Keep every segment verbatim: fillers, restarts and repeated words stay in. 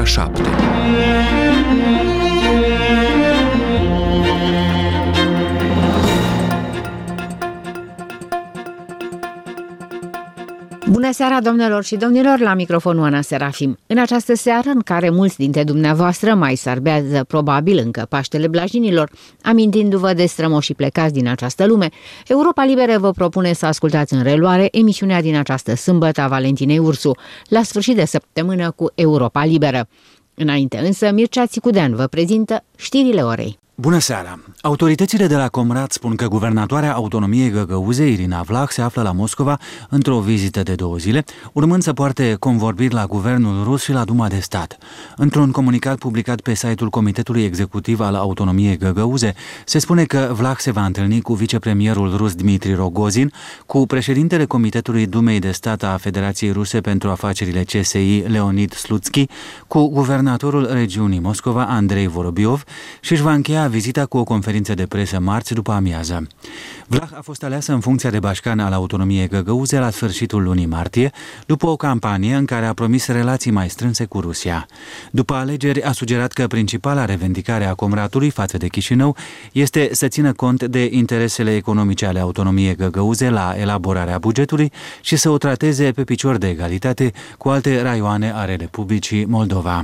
șapte. Bună seara, domnilor și domnilor, la microfonul Ana Serafim. În această seară, în care mulți dintre dumneavoastră mai sărbează probabil încă Paștele Blajinilor, amintindu-vă de strămoșii plecați din această lume, Europa Liberă vă propune să ascultați în reluare emisiunea din această sâmbătă a Valentinei Ursu, la sfârșit de săptămână cu Europa Liberă. Înainte însă, Mircea Țicudean vă prezintă știrile orei. Bună seara! Autoritățile de la Comrat spun că guvernatoarea autonomiei Găgăuze, Irina Vlah, se află la Moscova într-o vizită de două zile, urmând să poarte convorbiri la guvernul rus și la Duma de Stat. Într-un comunicat publicat pe site-ul Comitetului Executiv al Autonomiei Găgăuze, se spune că Vlah se va întâlni cu vicepremierul rus Dmitri Rogozin, cu președintele Comitetului Dumei de Stat a Federației Ruse pentru Afacerile C S I, Leonid Slutsky, cu guvernatorul regiunii Moscova, Andrei Vorobiov, și își va încheia vizita cu o conferință de presă marți după amiază. Vlah a fost aleasă în funcția de bașcan al autonomiei Găgăuze la sfârșitul lunii martie, după o campanie în care a promis relații mai strânse cu Rusia. După alegeri a sugerat că principala revendicare a Comratului față de Chișinău este să țină cont de interesele economice ale autonomiei Găgăuze la elaborarea bugetului și să o trateze pe picior de egalitate cu alte raioane ale Republicii Moldova.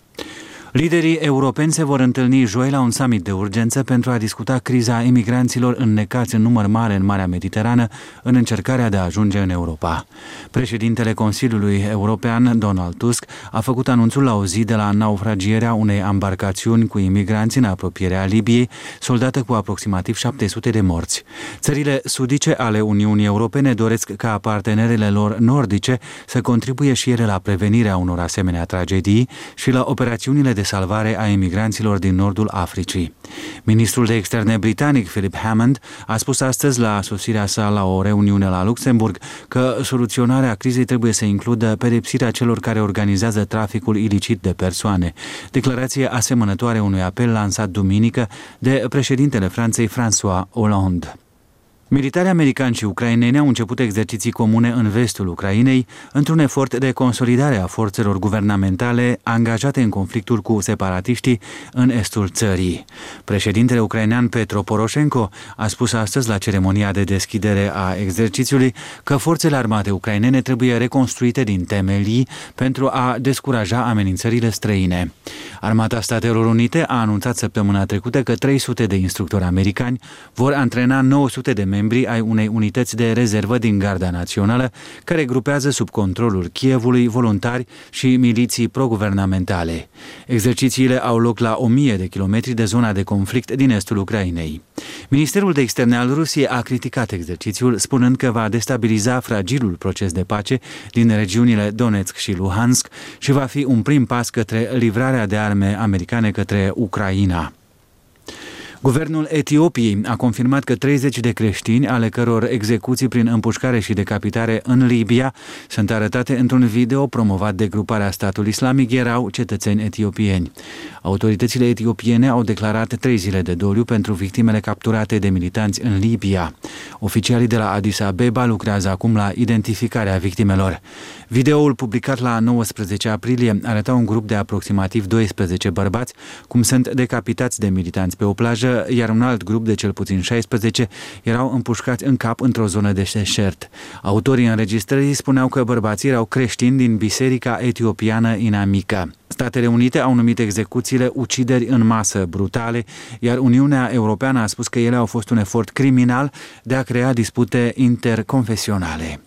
Liderii europeni se vor întâlni joi la un summit de urgență pentru a discuta criza imigranților înnecați în număr mare în Marea Mediterană în încercarea de a ajunge în Europa. Președintele Consiliului European, Donald Tusk, a făcut anunțul la o zi de la naufragierea unei embarcațiuni cu imigranți în apropierea Libiei, soldată cu aproximativ șapte sute de morți. Țările sudice ale Uniunii Europene doresc ca partenerele lor nordice să contribuie și ele la prevenirea unor asemenea tragedii și la operațiunile de salvare a emigranților din nordul Africii. Ministrul de Externe britanic, Philip Hammond, a spus astăzi la sosirea sa la o reuniune la Luxemburg că soluționarea crizei trebuie să includă pedepsirea celor care organizează traficul ilicit de persoane. Declarație asemănătoare unui apel lansat duminică de președintele Franței, François Hollande. Militarii americani și ucraineni au început exerciții comune în vestul Ucrainei, într-un efort de consolidare a forțelor guvernamentale angajate în conflictul cu separatiștii în estul țării. Președintele ucrainean Petro Poroșenko a spus astăzi la ceremonia de deschidere a exercițiului că forțele armate ucrainene trebuie reconstruite din temelii pentru a descuraja amenințările străine. Armata Statelor Unite a anunțat săptămâna trecută că trei sute de instructori americani vor antrena nouă sute de membri ai unei unități de rezervă din Garda Națională, care grupează sub controlul Kievului voluntari și miliții proguvernamentale. Exercițiile au loc la o mie de kilometri de zona de conflict din estul Ucrainei. Ministerul de Externe al Rusiei a criticat exercițiul, spunând că va destabiliza fragilul proces de pace din regiunile Donetsk și Luhansk și va fi un prim pas către livrarea de arme americane către Ucraina. Guvernul Etiopiei a confirmat că treizeci de creștini, ale căror execuții prin împușcare și decapitare în Libia sunt arătate într-un video promovat de gruparea Statul Islamic, erau cetățeni etiopieni. Autoritățile etiopiene au declarat trei zile de doliu pentru victimele capturate de militanți în Libia. Oficialii de la Addis Abeba lucrează acum la identificarea victimelor. Videoul publicat la nouăsprezece aprilie arăta un grup de aproximativ doisprezece bărbați cum sunt decapitați de militanți pe o plajă, iar un alt grup de cel puțin șaisprezece erau împușcați în cap într-o zonă de deșert. Autorii înregistrării spuneau că bărbații erau creștini din biserica etiopiană inamică. Statele Unite au numit execuțiile ucideri în masă brutale, iar Uniunea Europeană a spus că ele au fost un efort criminal de a crea dispute interconfesionale.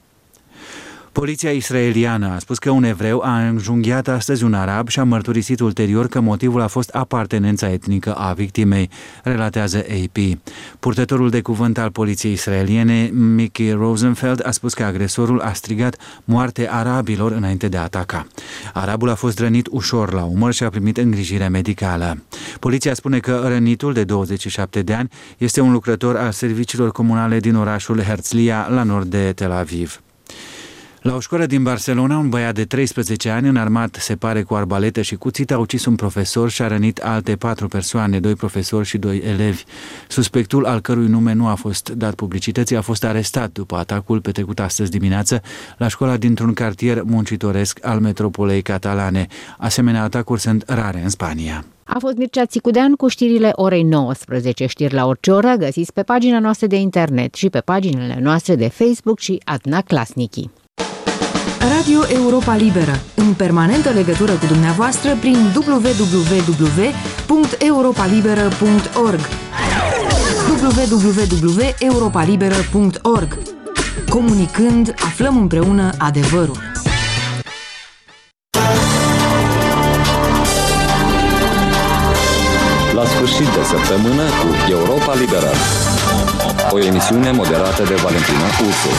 Poliția israeliană a spus că un evreu a înjunghiat astăzi un arab și a mărturisit ulterior că motivul a fost apartenența etnică a victimei, relatează A P. Purtătorul de cuvânt al poliției israeliene, Mickey Rosenfeld, a spus că agresorul a strigat moarte arabilor înainte de a ataca. Arabul a fost rănit ușor la umăr și a primit îngrijire medicală. Poliția spune că rănitul de douăzeci și șapte de ani este un lucrător al serviciilor comunale din orașul Herzliya, la nord de Tel Aviv. La o școală din Barcelona, un băiat de treisprezece ani, înarmat, se pare, cu arbaletă și cuțit, a ucis un profesor și a rănit alte patru persoane, doi profesori și doi elevi. Suspectul, al cărui nume nu a fost dat publicității, a fost arestat după atacul petrecut astăzi dimineață la școala dintr-un cartier muncitoresc al metropolei catalane. Asemenea atacuri sunt rare în Spania. A fost Mircea Țicudean cu știrile orei nouăsprezece. Știri la orice oră găsiți pe pagina noastră de internet și pe paginile noastre de Facebook și Adna Clasnichi. Radio Europa Liberă, în permanentă legătură cu dumneavoastră prin w w w punct europa liberă punct org w w w punct europa liberă punct org. Comunicând, aflăm împreună adevărul. La sfârșit de săptămână cu Europa Liberă, o emisiune moderată de Valentina Ursu.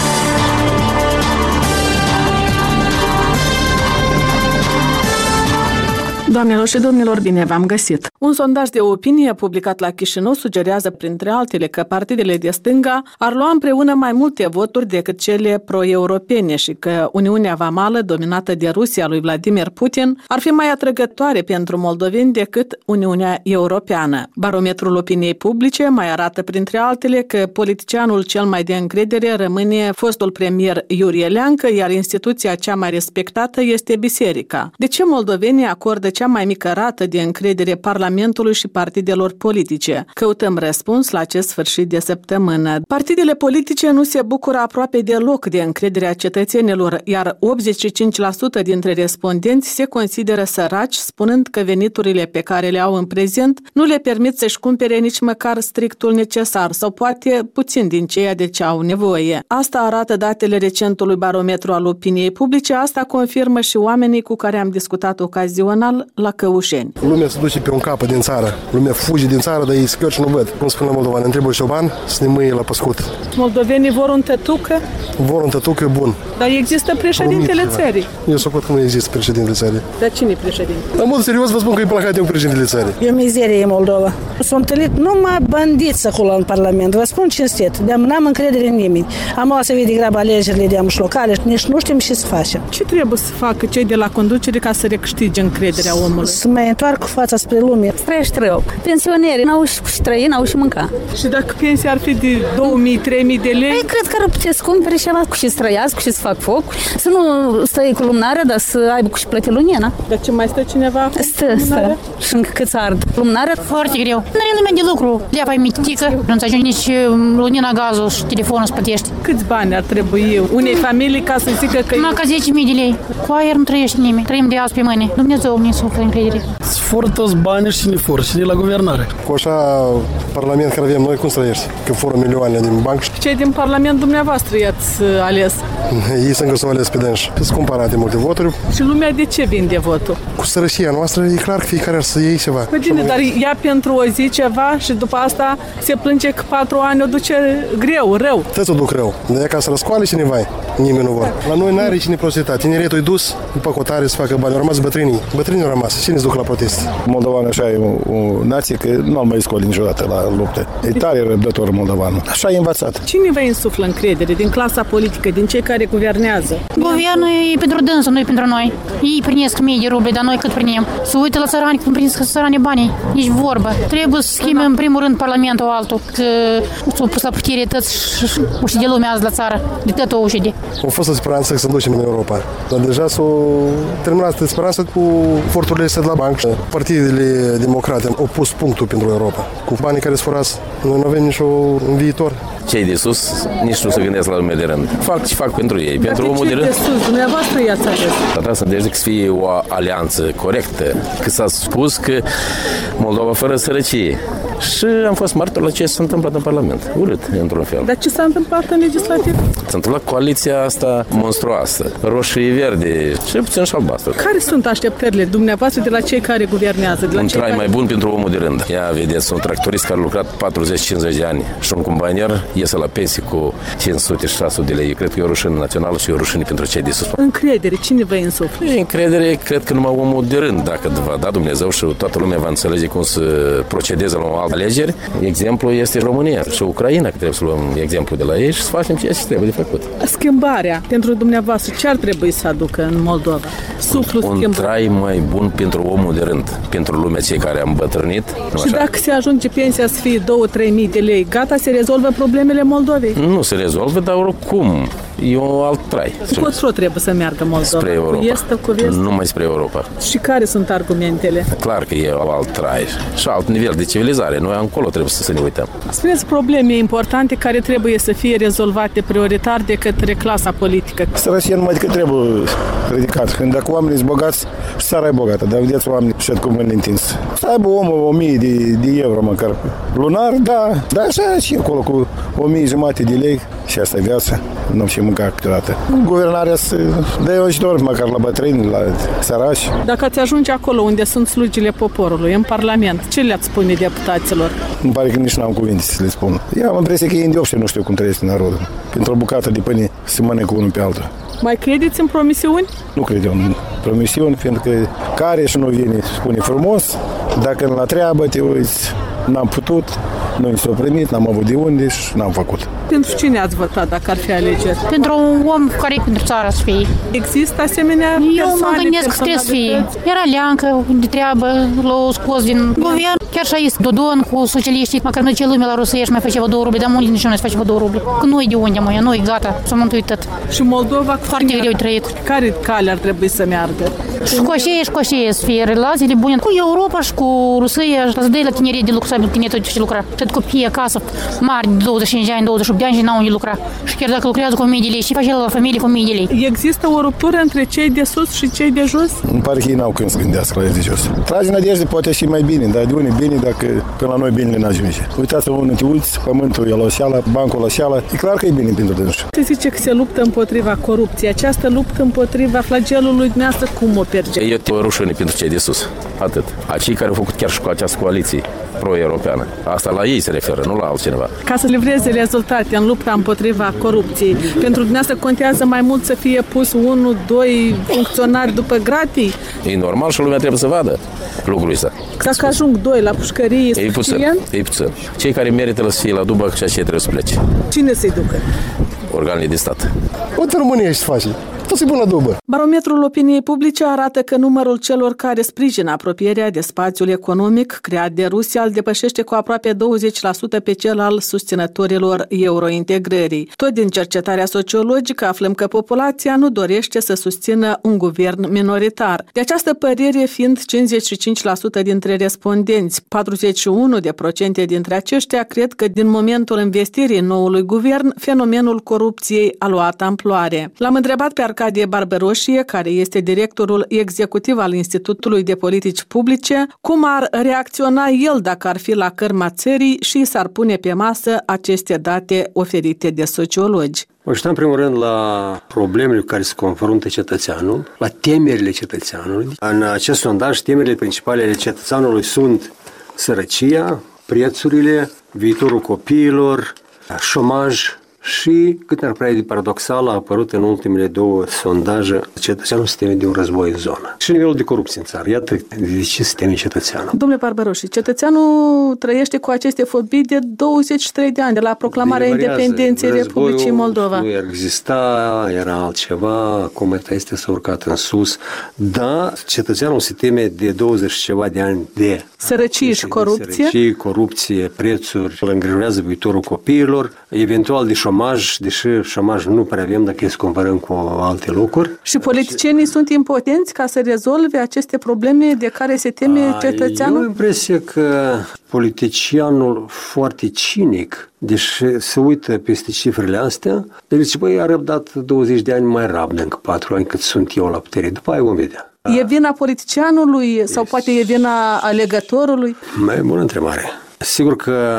Doamnelor și domnilor, bine v-am găsit! Un sondaj de opinie publicat la Chișinău sugerează, printre altele, că partidele de stânga ar lua împreună mai multe voturi decât cele pro-europene și că Uniunea Vamală, dominată de Rusia lui Vladimir Putin, ar fi mai atrăgătoare pentru moldoveni decât Uniunea Europeană. Barometrul opiniei publice mai arată, printre altele, că politicianul cel mai de încredere rămâne fostul premier Iurie Leancă, iar instituția cea mai respectată este biserica. De ce moldovenii acordă cea mai mică rată de încredere Parlamentului și partidelor politice? Căutăm răspuns la acest sfârșit de săptămână. Partidele politice nu se bucură aproape deloc de încrederea cetățenilor, iar optzeci și cinci la sută dintre respondenți se consideră săraci, spunând că veniturile pe care le au în prezent nu le permit să-și cumpere nici măcar strictul necesar sau poate puțin din ceea de ce au nevoie. Asta arată datele recentului barometru al opiniei publice, asta confirmă și oamenii cu care am discutat ocazional la Căușeni. Lumea se duce pe un capăt din țară. Lumea fuge din țară, dar ei scări și nu văd. Cum spune la moldovani, îmi trebuie șoban să ne mâie la păscut. Moldovenii vor un tătucă? Vor un tătucă bun. Dar există președintele țării. Eu suport că nu există președintele țării. Dar cine e președinte? În mod serios vă spun că e placat eu președintele țării. E o mizerie în Moldova. S-au întâlnit numai bandiți acolo în Parlament. Vă spun cinstit. De-am n-am încredere în nimeni. Am luat să vii de grabă alegerile de amuși locale. Nici nu știm ce să facem. Ce trebuie să facă cei de la conducere ca să recâștige încrederea omului? Să mai întoarcă fața spre lume. Trăiești rău. Pensionerii n-au și trăi, n-au și mânca. Și dacă pensia ar fi de două mii trei mii de lei? Păi, cred că ar putea să cumpere ceva cu ce să trăiască, cu ce să fac foc. Să nu stai cu lumânarea, dar să aibă cu ce plăti lunina. Dar ce mai stă cineva? Stă, stă. Și încă cât ard. Lumânarea? Foarte greu. Nu are lumea de lucru. Leapa e mitică. Nu-ți ajunge nici lunina, gazul și telefonul să plătești. Câți bani ar trebui unei familii ca să zică că... Numai ca zece mii de lei. Cu aer nu trăiește nimeni. Trăim de azi pe mâine. Dumnezeu ne suflă încredere. Fură toți banii și ne fură și ne la guvernare. Cu așa parlament care avem noi, cum să trăiești? Că fură milioane din banc. Cei din parlament dumneavoastră i-ați ales? Ei sunt că s-au ales pe dânși. Sunt cumpărate multe voturi. Și lumea de ce vinde votul? Cu sărășia noastră e clar că fiecare ar să iei ceva. Bine, dar ia pentru o zi ceva și după asta se plânge că patru ani o duce greu, rău. Toți o duc rău. De ca să răscoale cineva, nimeni nu vor. La noi n-are reciprocitate. Tineretul e dus după cotare să facă bani. Au rămas bătrânii. Bătrânii au rămas. Cine se duc la protest? Moldovan așa e o, o nație că nu am mai scoli niciodată la lupte. E tare răbdător moldovanul. Așa e învățat. Cine vă insuflă încredere din clasa politică, din cei care guvernează? Guvernul e pentru dânsul, nu e pentru noi. Ei primesc mii de ruble, dar noi cât primim? Să uită la țărani cum primesc țărani banii. Nici vorbă. Trebuie să schimbe în primul rând parlamentul altul, că s-au pus la putere toți uși de lume azi la țară, de tot o uși de. Au fost o speranță să se ducem în Europa, dar deja s-au terminat speranța cu forturile astea de la banc. Partidele democrate au pus punctul pentru Europa. Cu banii care se furați, noi nu avem niciun viitor. Cei de sus nici nu se gândesc la lumea de rând. Fac ce fac pentru ei, dar pentru de omul de ce rând. de sus? Dumneavoastră i-ați ales. Dar trebuie să înțeleg să fie o alianță corectă, că s-a spus că Moldova fără sărăcie. Și am fost martor la ce s-a întâmplat în Parlament. Urât, într-un fel. Dar ce s-a întâmplat în legislativ? S-a întâmplat coaliția asta monstruoasă, roșii-verde, cel puțin și albastră. Care sunt așteptările dumneavoastră de la cei care guvernează? De la un cei trai care... mai bun pentru omul de rând. Ia vedeți, un tractorist care a lucrat patruzeci cincizeci de ani și un cumpanier iese la pensie cu cinci sute șase sute de lei. Eu cred că e o rușine națională și e o rușine pentru cei de sus. Încredere, cine vă insuflă? E încredere, cred că numai omul de rând, dacă va da Dumnezeu și toată lumea va înțelege cum să procedeze la un alt alegeri. Exemplu este România și Ucraina, că trebuie să luăm exemplu de la ei și să facem ceea ce trebuie de făcut. Schimbarea pentru dumneavoastră, ce ar trebui să aducă în Moldova? Suflu un schimbă. trai mai bun pentru omul de rând, pentru lumea cei care am bătrânit. Și așa? Dacă se ajunge pensia să fie două-trei mii de lei, gata, se rezolvă problemele Moldovei? Nu se rezolvă, dar oricum e un alt trai. Încotro trebuie să meargă Moldova? Spre Europa. Cu estă, cu vest? Numai spre Europa. Și care sunt argumentele? Clar că e alt trai și alt nivel de civilizare. Noi încolo trebuie să ne uităm. Spuneți probleme importante care trebuie să fie rezolvate prioritar de către clasa politică. Sărăcia numai decât trebuie ridicat. Când dacă oamenii sunt bogați, și țara e bogată, dar vedeți oamenii și cum în întins. Să aibă omul o mie de, de euro măcar lunar, da, dar așa și acolo cu o mie jumate de lei și asta e viața. Nu și mânca câteodată. Guvernarea să dă ajutor măcar la bătrâni, la săraci. Dacă ați ajunge acolo unde sunt slugile poporului, în Parlament, ce le-ați spune deputaților? Îmi pare că nici n-am cuvinte să le spun. Eu am impresia că ei îndeopște nu știu cum trăiesc narodul. Pentru o bucată de pâine se mănâncă unul pe altul. Mai credeți în promisiuni? Nu cred eu în promisiuni, pentru că care și nu vine spune frumos, dacă la treabă te uiți, n-am putut, nu mi s-a primit, n-am avut de unde și n-am făcut. Pentru cine ați votat dacă ar fi alegeri? Pentru un om care e pentru țara să fie. Există asemenea Eu mă gândesc că trebuie să fie. Era Leancă de treabă, l-a scos din guvern. Chiar și aici Dodon cu socialiștii, măcar noi ce lumea la Rusia și mai face două ruble, dar mulți nici nu se face două ruble. Că noi de unde, măia, noi gata, s-a mântuit tot. Și Moldova foarte greu trăit. Care cale ar trebui să meargă? Și cu așa și cu așa să fie relațiile bune cu Europa și cu Rusia, să dai la tineri de lucru, să aibă tinerii și lucra. Tot copii acasă, mari, de douăzeci și cinci de ani, douăzeci și opt de ani și n-au unde lucra. Și chiar dacă lucrează cu o mie de lei, și face la familie cu o mie de lei. Există o ruptură între cei de sus și cei de jos? Îmi pare că ei n-au când să gândească la ei de jos. Trage nădejde poate și mai bine, dar de unde bine dacă până la noi bine n-ajunge. Uitați-vă unde te uiți, pământul e la oșeală, bancul la oșeală, e clar că e bine pentru dânsul. Se zice că se luptă împotriva corupției. Această luptă împotriva flagelului dumneavoastră, cum o percepe? E o rușine pentru cei de sus. Atât. Acei care au făcut chiar și cu această coaliție pro-europeană. Asta la ei se referă, nu la altcineva. Ca să livreze rezultate în lupta împotriva corupției, pentru dumneavoastră contează mai mult să fie pus unu, doi funcționari după gratii? E normal și lumea trebuie să vadă lucrul ăsta. Dacă ajung doi la pușcărie, e puțin, e puțin. Cei care merită să fie la dubă și așa trebuie să plece. Cine să-i ducă? Organele de stat. Uite România și face. Toți e bun la dubă. Barometrul opiniei publice arată că numărul celor care sprijină apropierea de spațiul economic creat de Rusia îl depășește cu aproape douăzeci la sută pe cel al susținătorilor eurointegrării. Tot din cercetarea sociologică aflăm că populația nu dorește să susțină un guvern minoritar. De această părere fiind cincizeci și cinci la sută dintre respondenți, patruzeci și unu la sută dintre aceștia cred că din momentul investirii noului guvern, fenomenul corupției a luat amploare. L-am întrebat pe Arcadie Barberoșie, care este directorul executiv al Institutului de Politici Publice, cum ar reacționa el dacă ar fi la cărma țării și s-ar pune pe masă aceste date oferite de sociologi. Mă uitam în primul rând la problemele cu care se confruntă cetățeanul, la temerile cetățeanului. În acest sondaj, temerile principale ale cetățeanului sunt sărăcia, prețurile, viitorul copiilor, șomaj, și cât ne-ar prea de paradoxal a apărut în ultimele două sondaje, cetățeanul se teme de un război în zonă. Și nivelul de corupție în țară. Iată de ce se teme cetățeanul. Domnule Barberoși, cetățeanul trăiește cu aceste fobii de douăzeci și trei de ani, de la proclamarea independenței Republicii Moldova. Nu ar exista, era altceva, acum este s-a urcat în sus, dar cetățeanul se teme de douăzeci și ceva de ani de sărăcie și corupție. Sărăcie, corupție, prețuri, îl îngrijorează viitorul copiilor, eventual de șomaj, deși șomaj nu prea avem dacă să comparăm cu alte locuri. Și politicienii sunt impotenți ca să rezolve aceste probleme de care se teme A, cetățeanul? Eu am impresia că politicianul foarte cinic, deși se uită peste cifrele astea, deci zice, băi, a răbdat douăzeci de ani, mai rabdă încă patru ani cât sunt eu la putere, după aia vom vedea. E vina politicianului sau poate e vina alegătorului? Mai bună întrebare. Sigur că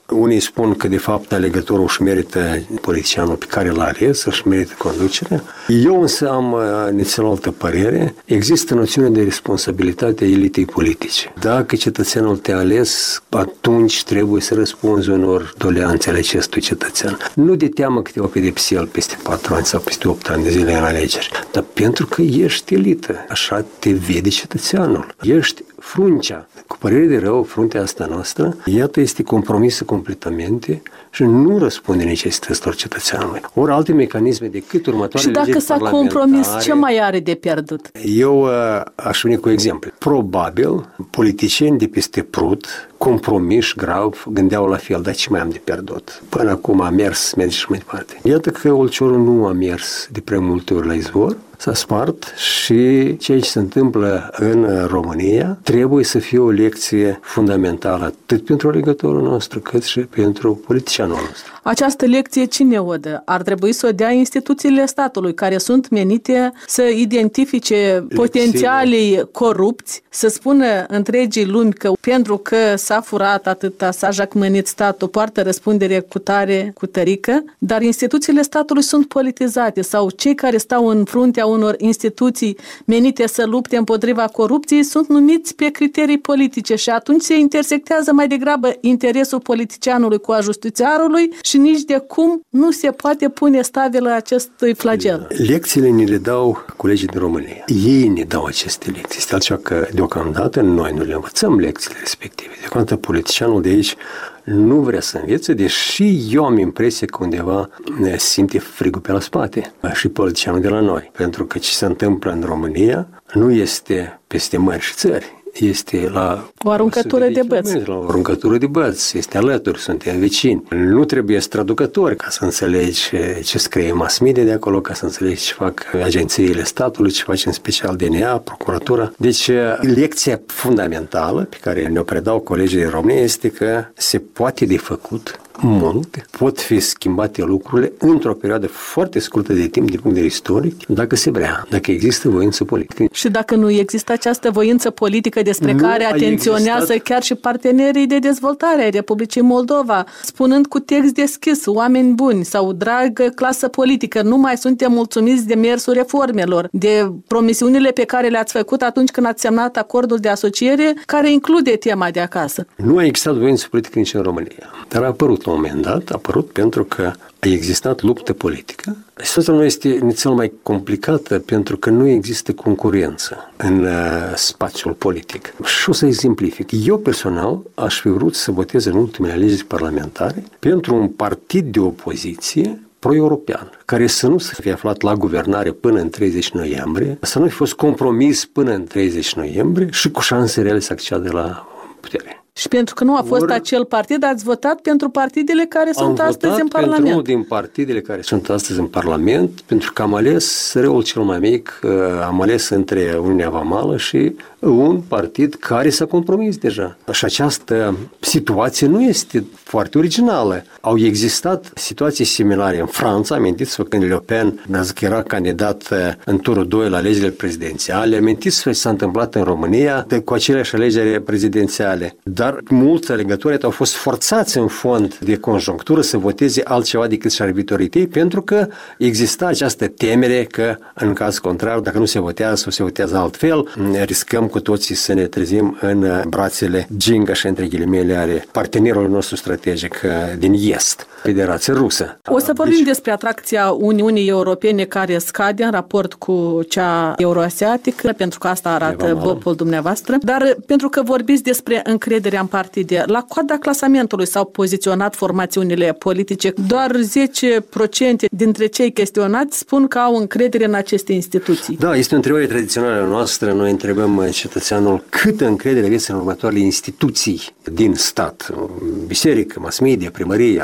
Unii spun că de fapt alegătorul își merită politicianul pe care l-a ales, își merită conducerea. Eu însă am nițel altă părere. Există noțiune de responsabilitate a elitei politice. Dacă cetățeanul te-a ales, atunci trebuie să răspunzi unor doleanțe ale acestui cetățean. Nu de teamă că te va pedepsi el peste patru ani sau peste opt ani de zile în alegeri, dar pentru că ești elită. Așa te vede cetățeanul. Ești fruncea. Cu părere de rău, fruntea asta noastră, iată, este compromisă completamente și nu răspunde necesităților cetățeanului. Ori alte mecanisme decât următoarele legi parlamentare. Și dacă s-a compromis, ce mai are de pierdut? Eu uh, aș veni cu exemple. Probabil, politicieni de peste Prut, compromiși grav, gândeau la fel, dar ce mai am de pierdut? Până acum a mers, merge și mai departe. Iată că Olciorul nu a mers de prea multe ori la izvor, s-a spart și ceea ce se întâmplă în România trebuie să fie o lecție fundamentală atât pentru alegătorul nostru cât și pentru politicianul nostru. Această lecție cine o dă? Ar trebui să o dea instituțiile statului, care sunt menite să identifice lecțiile potențialii corupți, să spună întregii lumi că pentru că s-a furat atâta, s-a jacmănit statul, poartă răspundere cu tare, cu tărică, dar instituțiile statului sunt politizate sau cei care stau în fruntea unor instituții menite să lupte împotriva corupției sunt numiți pe criterii politice și atunci se intersectează mai degrabă interesul politicianului cu a justițiarului și nici de cum nu se poate pune stabilă acestui flagel. Lecțiile ni le dau colegii din România. Ei ne dau aceste lecții. Este altceva că deocamdată noi nu le învățăm lecțiile respective. Deocamdată politicianul de aici nu vrea să învețe, deși eu am impresia că undeva ne simte frigul pe la spate și politicianul de la noi. Pentru că ce se întâmplă în România nu este peste mări și țări. Este la o aruncătură de, de băți. La o aruncătură de băți. Este alături, suntem vecini. Nu trebuie traducători ca să înțelegi ce scrie mass media de acolo, ca să înțelegi ce fac agențiile statului, ce face în special D N A, procuratura. Deci, lecția fundamentală pe care ne-o predau colegii din România este că se poate de făcut mult, pot fi schimbate lucrurile într-o perioadă foarte scurtă de timp din punct de vedere istoric, dacă se vrea, dacă există voință politică. Și dacă nu există această voință politică despre nu care atenționează existat... chiar și partenerii de dezvoltare ai Republicii Moldova, spunând cu text deschis, oameni buni sau dragă clasă politică, nu mai suntem mulțumiți de mersul reformelor, de promisiunile pe care le-ați făcut atunci când ați semnat acordul de asociere, care include tema de acasă. Nu a existat voință politică nici în România, dar a apărut la un moment dat, a apărut pentru că a existat luptă politică. Situația nu este nițel mai complicată pentru că nu există concurență în uh, spațiul politic. Și o să exemplific. Eu personal aș fi vrut să votez în ultimele alegeri parlamentare pentru un partid de opoziție pro-european, care să nu se fie aflat la guvernare până în treizeci noiembrie, să nu fi fost compromis până în treizeci noiembrie și cu șanse reale să accede la putere. Și pentru că nu a fost Or, acel partid, ați votat pentru partidele care sunt astăzi în Parlament. Am votat pentru unul din partidele care sunt astăzi în Parlament, pentru că am ales răul cel mai mic, am ales între Uniunea Vamală și un partid care s-a compromis deja. Și această situație nu este foarte originală. Au existat situații similare în Franța, amintiți-vă când Le Pen era candidat în turul doi la alegerile prezidențiale, amintiți-vă ce s-a întâmplat în România de, cu aceleași alegeri prezidențiale. Dar mulți alegători au fost forțați în fond de conjunctură să voteze altceva decât și-ar viitorii tăi, pentru că exista această temere că, în caz contrar, dacă nu se votează sau se votează altfel, riscăm cu toții să ne trezim în brațele ginga și între ghilimele ale partenerului nostru strategic din Est, Federația Rusă. O să vorbim deci... despre atracția Uniunii Europene care scade în raport cu cea euroasiatică, pentru că asta arată bopul dumneavoastră, dar pentru că vorbiți despre încrederea în partide, la coada clasamentului s-au poziționat formațiunile politice. Doar zece la sută dintre cei chestionați spun că au încredere în aceste instituții. Da, este o întrebare tradițională noastră. Noi întrebăm cetățeanul câtă încredere aveți în următoarele instituții din stat. Biserică, mass media, primărie, armată,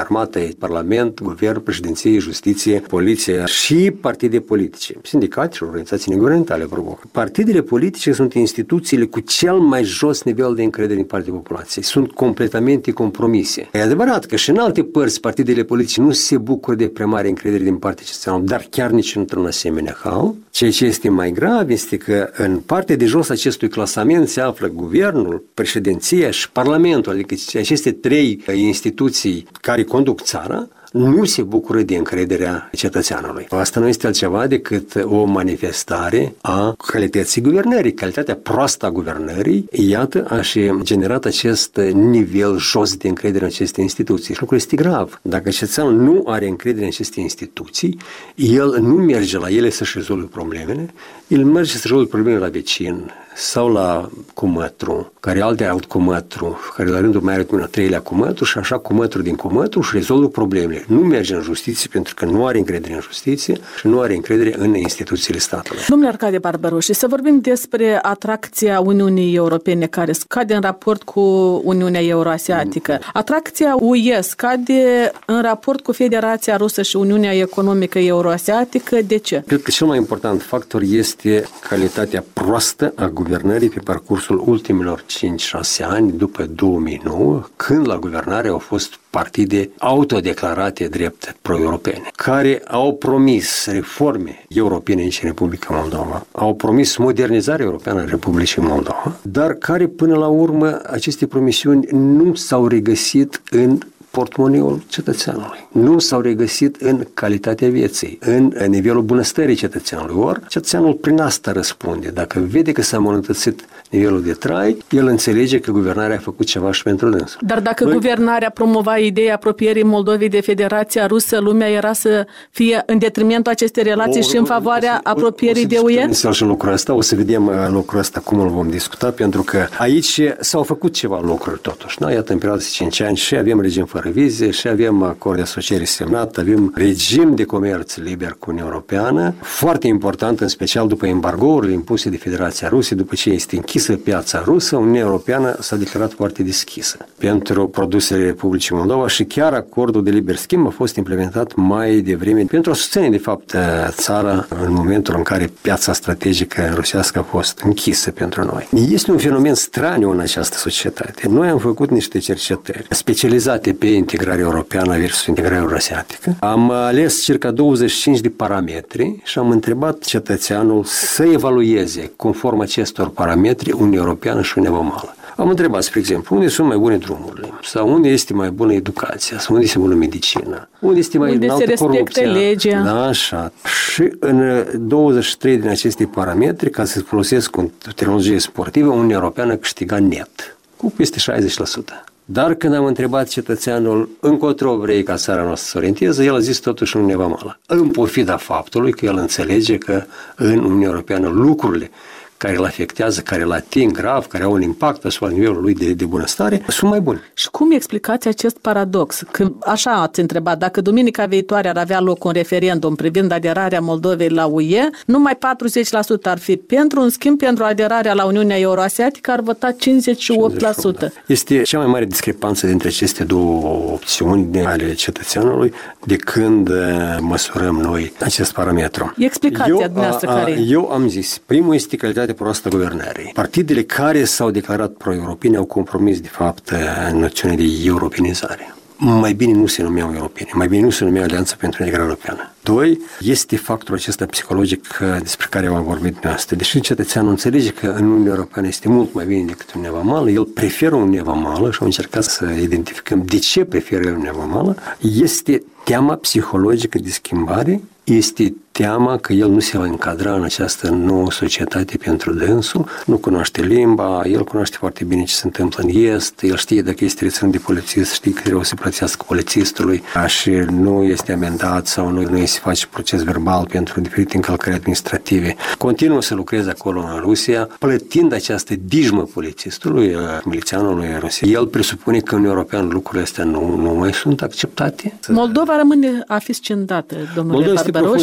trei, Parlament, Guvern, Președinție, Justiție, Poliție și partide politice. Sindicate și organizații neguvernamentale provocă. Partidele politice sunt instituțiile cu cel mai jos nivel de încredere din partea populației. Sunt completamente compromise. E adevărat că și în alte părți partidele politice nu se bucură de prea mare încredere din partea cetățenilor, dar chiar nici într-un asemenea hal. Ceea ce este mai grav este că în partea de jos acestui clasament se află guvernul, președinția și parlamentul, adică aceste trei instituții care conduc țara, nu se bucură de încrederea cetățeanului. Asta nu este altceva decât o manifestare a calității guvernării, calitatea proastă a guvernării, iată, a și generat acest nivel jos de încredere în aceste instituții. Și lucrul este grav. Dacă cetățeanul nu are încredere în aceste instituții, el nu merge la ele să-și rezolve problemele, el merge să rezolve problemele la vecin sau la cumătru, care alte au cumătru, care la rândul mai are un al treilea cumătru și așa cumătru din cumătru și rezolvă problemele. Nu merge în justiție pentru că nu are încredere în justiție și nu are încredere în instituțiile statului. Domnule Arcadie Barberoși, să vorbim despre atracția Uniunii Europene care scade în raport cu Uniunea Euroasiatică. Atracția U E scade în raport cu Federația Rusă și Uniunea Economică Euroasiatică. De ce? Cred că cel mai important factor este calitatea proastă a guvernării pe parcursul ultimilor cinci șase ani după două mii nouă, când la guvernare au fost partide autodeclarate drept pro-europene, care au promis reforme europene în Republica Moldova, au promis modernizarea europeană a Republicii Moldova, dar care până la urmă aceste promisiuni nu s-au regăsit în portmoneul cetățeanului. Nu s-au regăsit în calitatea vieții, în nivelul bunăstării cetățeanului. Ori, cetățeanul prin asta răspunde. Dacă vede că s-a îmbunătățit nivelul de trai, el înțelege că guvernarea a făcut ceva și pentru dânsul. Dar dacă Noi... guvernarea promova ideea apropierii Moldovei de Federația Rusă, lumea era să fie în detrimentul acestei relații o, și în favoarea o, apropierii o, o, o de U E? Și lucrul ăsta, o să vedem lucrul ăsta cum îl vom discuta, pentru că aici s-au făcut ceva lucruri totuși. Da? Iată, în perioada de cinci ani și avem regim fără vize și avem acord de asociere semnat, avem regim de comerț liber cu Uniunea Europeană, foarte important, în special după embargourile impuse de Federația Rusă, după ce este închisă piața rusă, Uniunea Europeană s-a declarat foarte deschisă pentru produsele Republicii Moldova și chiar acordul de liber schimb a fost implementat mai devreme pentru a susține, de fapt, țara în momentul în care piața strategică rusească a fost închisă pentru noi. Este un fenomen straniu în această societate. Noi am făcut niște cercetări specializate pe integrarea europeană versus integrarea euroasiatică. Am ales circa douăzeci și cinci de parametri și am întrebat cetățeanul să evalueze, conform acestor parametri, Uniunea Europeană și Uniunea Vamală. Am întrebat, spre exemplu, unde sunt mai bune drumurile, sau unde este mai bună educația, sau unde este bună medicina, unde este mai unde înaltă corupția. Legea. Da, așa. Și în douăzeci și trei din aceste parametri, ca să folosesc o terminologie sportivă, Uniunea Europeană câștiga net, cu peste șaizeci la sută. Dar când am întrebat cetățeanul încotro vrei ca țara noastră să orienteze, el a zis totuși Uniunea Vamală. În pofida faptului că el înțelege că în Uniunea Europeană lucrurile care îl afectează, care îl ating grav, care au un impact asupra nivelului de, de bunăstare, sunt mai buni. Și cum explicați acest paradox? Că așa ați întrebat, dacă duminica viitoare ar avea loc un referendum privind aderarea Moldovei la U E, numai patruzeci la sută ar fi pentru, în schimb, pentru aderarea la Uniunea Euroasiatică ar vota cincizeci și opt la sută. Este cea mai mare discrepanță dintre aceste două opțiuni ale cetățeanului de când măsurăm noi acest parametru. Explicația eu, dumneavoastră care e? Eu am zis, primul este calitatea proastă guvernării. Partidele care s-au declarat pro-europene au compromis, de fapt, noțiunea de europenizare. Mai bine nu se numeau europene, mai bine nu se numeau Alianța pentru Integrare Europeană. Doi, este factorul acesta psihologic despre care am vorbit dumneavoastră. Deși cetățeanul înțelege că în Uniunea Europeană este mult mai bine decât Uniunea Vamală, el preferă Uniunea Vamală și am încercat să identificăm de ce preferă Uniunea Vamală, este teama psihologică de schimbare, este teama că el nu se va încadra în această nouă societate pentru dânsul, nu cunoaște limba, el cunoaște foarte bine ce se întâmplă în Est, el știe dacă este reținut de polițist, știe că trebuie să plătească polițistului și nu este amendat sau nu, nu se face proces verbal pentru diferite încălcări administrative. Continuă să lucreze acolo în Rusia, plătind această dijmă polițistului, milițianului Rusiei. El presupune că în European lucrurile astea nu, nu mai sunt acceptate. Moldova rămâne afiscendată, domnule Barberoși.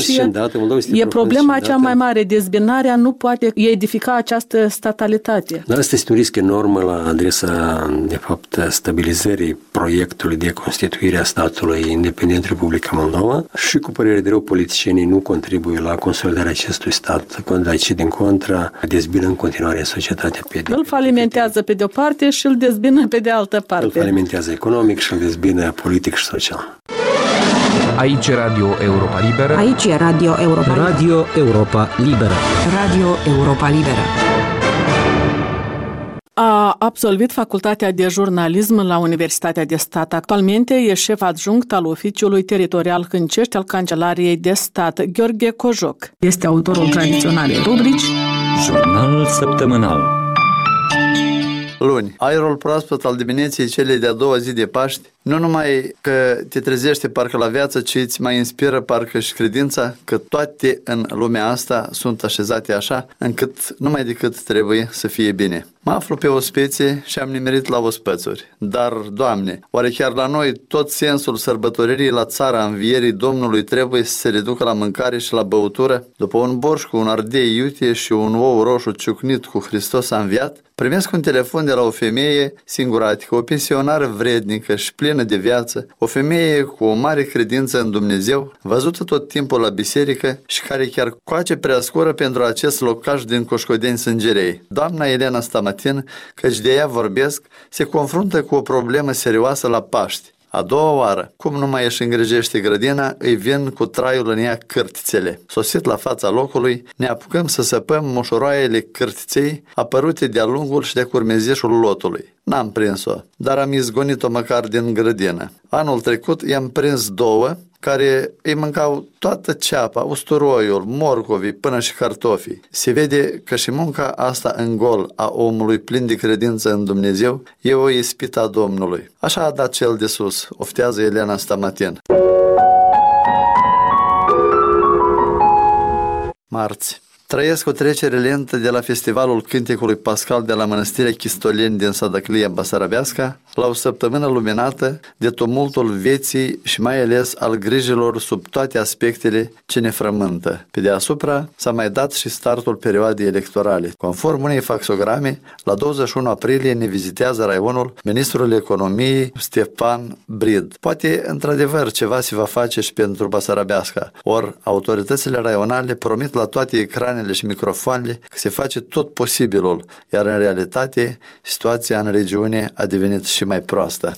dată, Moldova este E problema cea mai mare. mare, dezbinarea nu poate edifica această statalitate. Dar asta este un risc enorm la adresa, de fapt, stabilizării proiectului de constituire a statului independent Republica Moldova și, cu părere de rău, politicienii nu contribuie la consolidarea acestui stat, ci din contra dezbină în continuare societatea pe de Îl falimentează pe de o parte și îl dezbină pe de altă parte. Îl falimentează economic și îl dezbină politic și social. Aici e Radio Europa Liberă. Aici e Radio Europa Liberă. Radio Europa Liberă. Radio Europa Liberă. A absolvit facultatea de jurnalism la Universitatea de Stat. Actualmente e șef adjunct al Oficiului Teritorial Hâncești al Cancelariei de Stat. Gheorghe Cojoc este autorul tradiționalei rubrici Jurnal săptămânal. Luni. Aerul proaspăt al dimineții celei de-a doua zi de Paști nu numai că te trezește parcă la viață, ci îți mai inspiră parcă și credința că toate în lumea asta sunt așezate așa, încât numai decât trebuie să fie bine. Mă aflu pe ospețe și am nimerit la ospățuri. Dar, Doamne, oare chiar la noi tot sensul sărbătoririi la țara învierii Domnului trebuie să se reducă la mâncare și la băutură? După un borș cu un ardei iute și un ou roșu ciucnit cu Hristos a înviat, primesc un telefon de la o femeie singuratică, o pensionară vrednică și plină de viață, o femeie cu o mare credință în Dumnezeu, văzută tot timpul la biserică și care chiar coace prea scură pentru acest locaș din Coșcodeni Sângerei. Doamna Elena Stamatin, căci de ea vorbesc, se confruntă cu o problemă serioasă la Paști. A doua oară, cum nu mai își îngrijește grădina, îi vin cu traiul în ea cârtițele. Sosit la fața locului, ne apucăm să săpăm moșoroaiele cârtiței apărute de-a lungul și de curmezișul lotului. N-am prins-o, dar am izgonit-o măcar din grădină. Anul trecut i-am prins două, care îi mâncau toată ceapa, usturoiul, morcovii, până și cartofii. Se vede că și munca asta în gol a omului plin de credință în Dumnezeu e o ispită a Domnului. Așa a dat cel de sus, oftează Elena Stamatin. Marți. Trăiesc o trecere lentă de la Festivalul Cântecului Pascal de la Mănăstirea Chistoleni din Sadăclia Basarabeasca la o săptămână luminată de tumultul vieții și mai ales al grijilor sub toate aspectele ce ne frământă. Pe deasupra s-a mai dat și startul perioadei electorale. Conform unei faxograme, la douăzeci și unu aprilie ne vizitează raionul ministrul economiei Ștefan Brid. Poate într-adevăr ceva se va face și pentru Basarabeasca, ori autoritățile raionale promit la toate ecranele și microfoanele că se face tot posibilul, iar în realitate situația în regiune a devenit și mai proastă.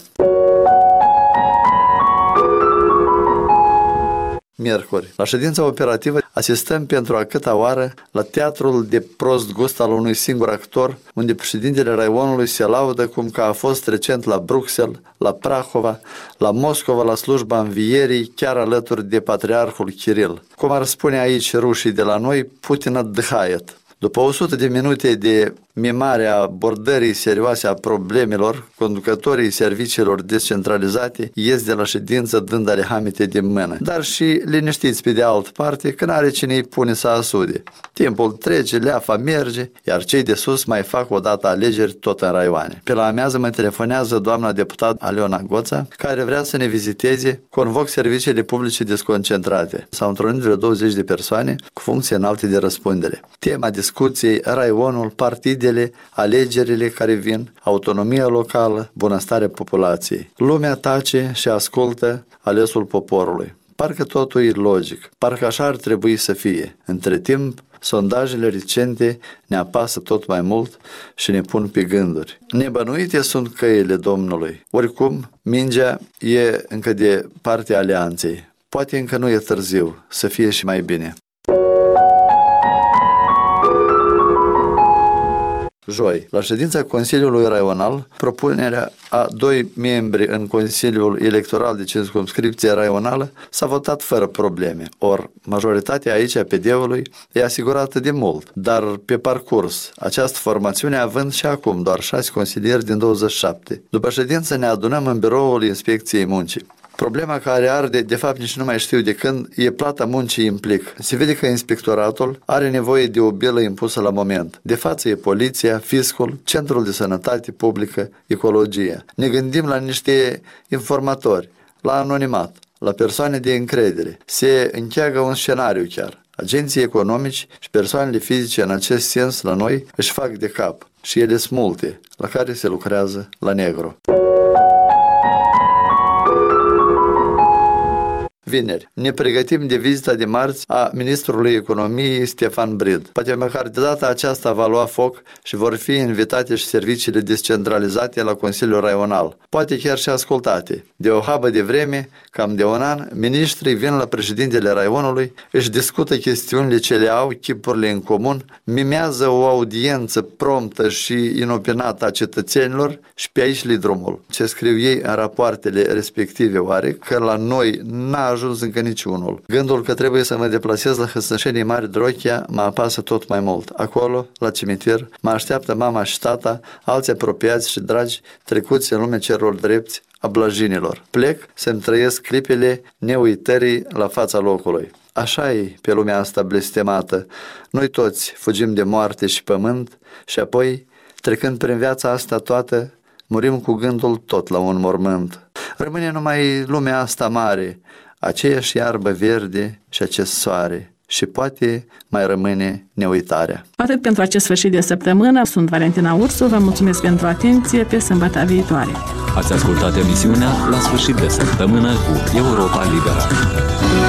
Miercuri. La ședința operativă asistăm pentru a câta oară la teatrul de prost gust al unui singur actor, unde președintele raionului se laudă cum că a fost recent la Bruxelles, la Prahova, la Moscova, la slujba învierii, chiar alături de patriarhul Kiril. Cum ar spune aici rușii de la noi, Putin отдыхает. După o sută de minute de mimare a abordării serioase a problemelor, conducătorii serviciilor descentralizate ies de la ședință dând alehamite de mână, dar și liniștiți pe de altă parte că n-are cine îi pune să asude. Timpul trece, leafa merge, iar cei de sus mai fac o dată alegeri tot în raioane. Pe la amiază mă telefonează doamna deputat Aliona Goța, care vrea să ne viziteze, convoc serviciile publice desconcentrate. S-au întrunit vreo douăzeci de persoane cu funcții înalte de răspundere. Tema discuției, raionul, partide, alegerile care vin, autonomia locală, bunăstarea populației. Lumea tace și ascultă alesul poporului. Parcă totul e logic, parcă așa ar trebui să fie. Între timp, sondajele recente ne apasă tot mai mult și ne pun pe gânduri. Nebănuite sunt căile Domnului. Oricum, mingea e încă de partea alianței. Poate încă nu e târziu, să fie și mai bine. Joi, la ședința Consiliului Raional, propunerea a doi membri în Consiliul Electoral de Circumscripție Raională s-a votat fără probleme, ori majoritatea aici a P D-ului e asigurată de mult, dar pe parcurs, această formațiune având și acum doar șase consilieri din douăzeci și șapte. După ședință ne adunăm în biroul Inspecției Muncii. Problema care arde, de fapt nici nu mai știu de când, e plata muncii implic. Se vede că inspectoratul are nevoie de o bilă impusă la moment. De față e poliția, fiscul, centrul de sănătate publică, ecologia. Ne gândim la niște informatori, la anonimat. la persoane de încredere. Se încheagă un scenariu chiar. Agenții economici și persoanele fizice în acest sens la noi își fac de cap și ele sunt multe, la care se lucrează la negru. Vineri. Ne pregătim de vizita de marți a ministrului economiei Stefan Brid. Poate măcar de data aceasta va lua foc și vor fi invitate și serviciile descentralizate la Consiliul Raional. Poate chiar și ascultate. De o habă de vreme, cam de un an, miniștrii vin la președintele Raionului, își discută chestiunile ce le au, chipurile în comun, mimează o audiență promptă și inopinată a cetățenilor și pe aici li drumul. Ce scriu ei în rapoartele respective, oare că la noi n-a ajuns încă niciunul. Gândul că trebuie să mă deplasez la Hăsnășenii Mari Drochia mă apasă tot mai mult. Acolo, la cimitir, mă așteaptă mama și tata, alți apropiați și dragi, trecuți în lume celor drepți a blajinilor. Plec să-mi trăiesc clipele neuitării la fața locului. Așa e pe lumea asta blestemată. Noi toți fugim de moarte și pământ și apoi, trecând prin viața asta toată, murim cu gândul tot la un mormânt. Rămâne numai lumea asta mare, aceeași iarbă verde și acest soare. Și poate mai rămâne neuitarea. Atât pentru acest sfârșit de săptămână. Sunt Valentina Ursu, vă mulțumesc pentru atenție, pe sâmbătă viitoare. Ați ascultat emisiunea La sfârșit de săptămână cu Europa Liberă.